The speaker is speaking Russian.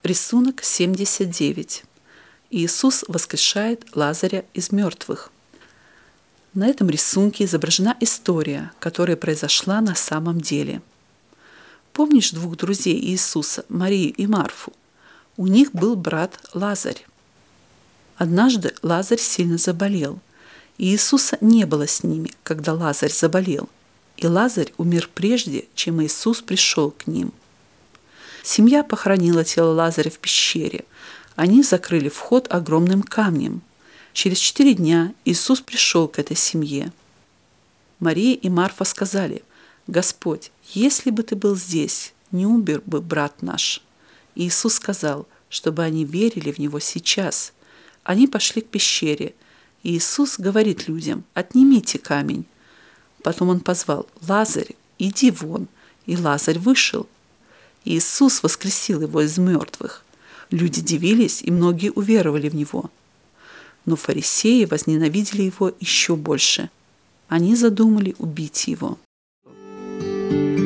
Рисунок 79. Иисус воскрешает Лазаря из мертвых. На этом рисунке изображена история, которая произошла на самом деле. Помнишь двух друзей Иисуса, Марию и Марфу? У них был брат Лазарь. Однажды Лазарь сильно заболел, и Иисуса не было с ними, когда Лазарь заболел, и Лазарь умер прежде, чем Иисус пришел к ним. Семья похоронила тело Лазаря в пещере. Они закрыли вход огромным камнем. Через 4 дня Иисус пришел к этой семье. Мария и Марфа сказали: «Господь, если бы ты был здесь, не умер бы брат наш». И Иисус сказал, чтобы они верили в Него сейчас. Они пошли к пещере, и Иисус говорит людям: «Отнимите камень». Потом Он позвал: «Лазарь, иди вон». И Лазарь вышел. Иисус воскресил его из мертвых. Люди дивились, и многие уверовали в Него. Но фарисеи возненавидели Его еще больше. Они задумали убить Его.